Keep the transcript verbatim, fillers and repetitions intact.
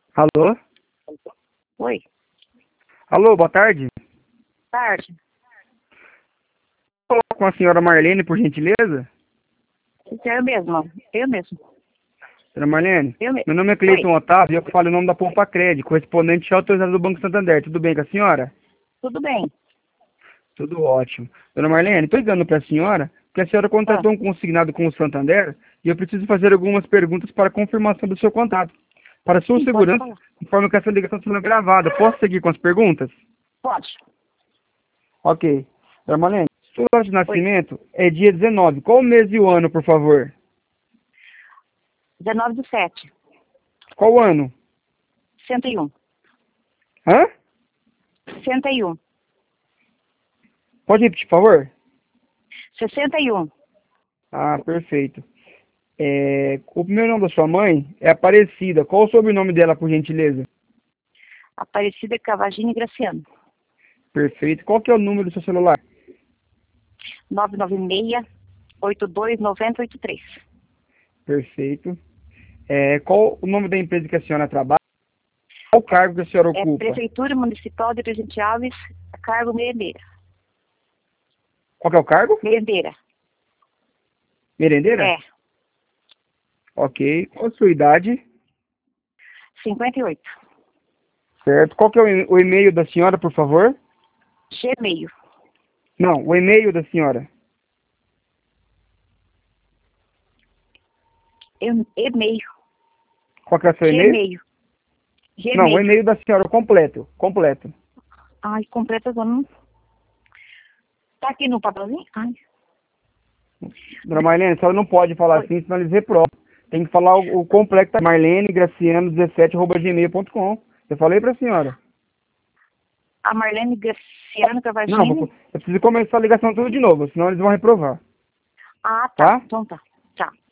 Alô? Oi, Alô, boa tarde. tarde. Fala com a senhora Marlene, por gentileza? Isso é eu mesmo, eu mesmo. Senhora Marlene, Eu mesmo. meu nome é Oi, Cleiton Otávio e eu falo em nome da Poupa Crédito, correspondente autorizado do Banco Santander. Tudo bem com a senhora? tudo bem? Tudo ótimo. Dona Marlene, estou ligando para a senhora porque a senhora Ah, contratou um consignado com o Santander e eu preciso fazer algumas perguntas para confirmação do seu contato. Para sua sim, pode segurança, falar. informo que essa ligação está sendo gravada. Posso seguir com as perguntas? Pode. Ok. Dona Marlene, sua data de Oi, nascimento é dia dezenove. Qual o mês e o ano, por favor? dezenove do sete, Qual o ano? sessenta e um. Hã? sessenta e um. Pode repetir, por favor? sessenta e um. Ah, perfeito. É, o primeiro nome da sua mãe é Aparecida. Qual o sobrenome dela, por gentileza? Aparecida Cavagini Graciano. Perfeito. Qual que é o número do seu celular? nove nove seis, oito dois nove zero oito três. Perfeito. É, qual o nome da empresa que a senhora trabalha? Qual o cargo que a senhora É ocupa? Prefeitura Municipal de Presidente Alves, cargo merendeira. Qual que é o cargo? Merendeira. Merendeira? É, Ok. Qual a sua idade? cinquenta e oito. Certo. Qual que é o e- o e-mail da senhora, por favor? Gmail. Não, o e-mail da senhora. E- E-mail. Qual que é o seu e-mail? Gmail. Não, o Gmail. e-mail da senhora, o completo. Completo. Ai, completa agora não. Tá aqui no papelzinho? Ai. Dona Marlene, a senhora não pode falar Oi. assim, senão eles reprovam. Tem que falar o, o completo. Marlene Graciano dezessete arroba gmail ponto com. Eu falei pra senhora. A Marlene Graciano Não, vou, Cavagini. eu preciso começar a ligação tudo de novo, senão eles vão reprovar. Ah, tá. Tá? Então tá. Tá.